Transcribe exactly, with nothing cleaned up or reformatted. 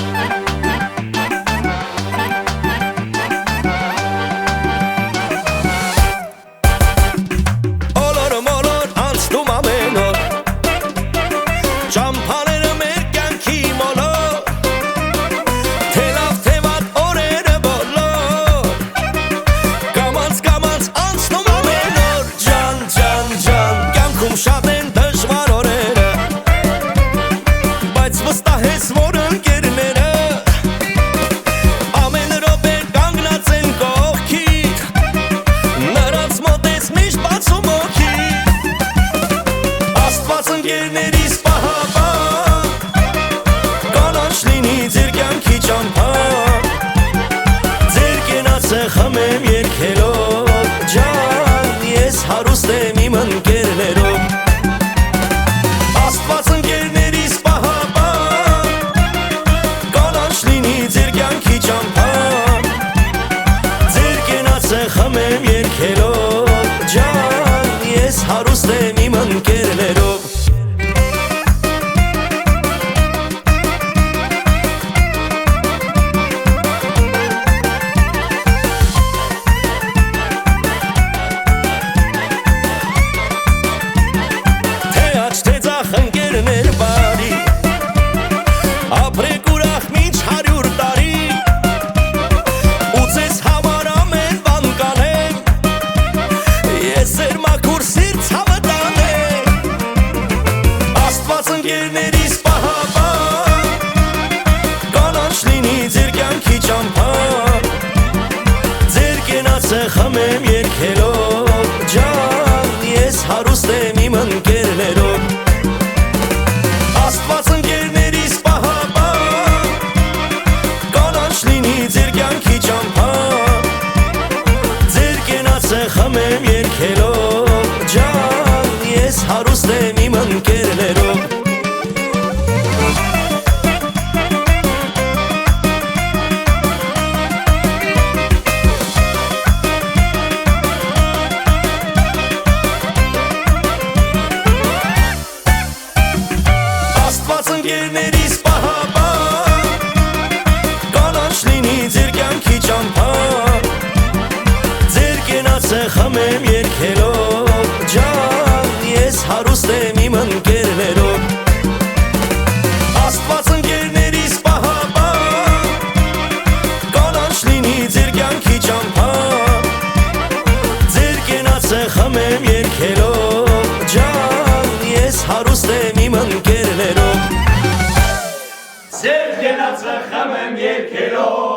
Ճամփաները մեր կյանքի մոլոր, թե լավ թե վատ օրերը բոլոր, կամաց կամաց անցնում ամեն օր, ջան, ջան, ջան, կյանքում շատ են դժվար օրերը, բայց վստահ ես, որ ընկերները ամեն րոպե կանգնած են կողքիդ, նրանց մոտ ես միշտ բացում օգիդ, Աստված ընկերներիս պահապան, կանաչ լինի ձեր կյանքի ճամփան, ձեր կենացը խմեմ երգելով, ջան, ես հարուստ եմ իմ ընկերներով, Աստված ընկերներիս պահապան, կանաչ լինի ձեր կյանքի ճամփան, ձեր կենացը խմեմ երգելով, ջան, ես հարուստ եմ իմ ընկերներով ընկերներ բարի, ապրեք ուրախ մինչ հարյուր տարի, ու ձեզ համար ամեն բան կանեմ, ես ձեր մաքուր սիրտ ցավը տանեմ, Աստված ընկերներիս պահապան, կանաչ լինի ձեր կյանքի ճամփան, ձեր կենացը խմեմ երգելով, ջան, ես հարուստ եմ իմ ընկերներով Աստված ընկերներիս պահապան, կանաչ լինի ձեր կյանքի ճամփան, ձեր կենացը խմեմ երգելով, ջան, ես հարուստ եմ իմ ընկերներով Աստված ընկերներիս պահապան, կանաչ լինի ձեր կյանքի ճամփան, ձեր կենացը խմեմ երգելով, ջան, ես հարուստ եմ իմ ընկերներով Աստված ընկերներիս պահապան, կանաչ լինի ձեր կյանքի ճամփան, ձեր կենացը խմեմ երգելով, ջան, ես հարուստ եմ իմ ընկերներով Ձեր կենացը խմեմ երգելով